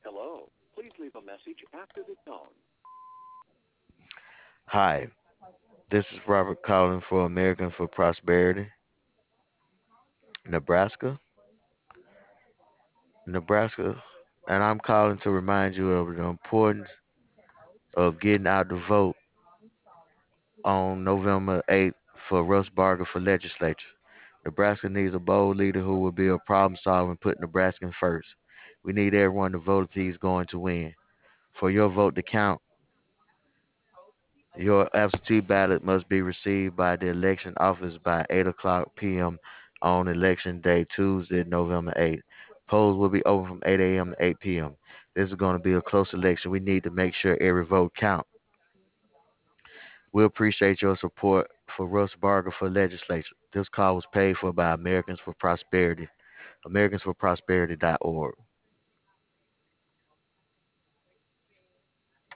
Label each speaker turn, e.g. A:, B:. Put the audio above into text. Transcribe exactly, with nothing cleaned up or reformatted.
A: Hi, this is Robert calling for American for Prosperity, Nebraska, Nebraska, and I'm calling to remind you of the importance of getting out the vote on November eighth for Russ Barger for legislature. Nebraska needs a bold leader who will be a problem solver and put Nebraskans first. We need everyone to vote if he's going to win. For your vote to count, your absentee ballot must be received by the election office by eight o'clock p m on election day, Tuesday, November eighth. Polls will be open from eight a m to eight p m. This is going to be a close election. We need to make sure every vote counts. We appreciate your support for Russ Barger for legislature. This call was paid for by Americans for Prosperity, americans for prosperity dot org.